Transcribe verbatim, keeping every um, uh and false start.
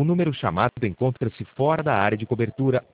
O número chamado encontra-se fora da área de cobertura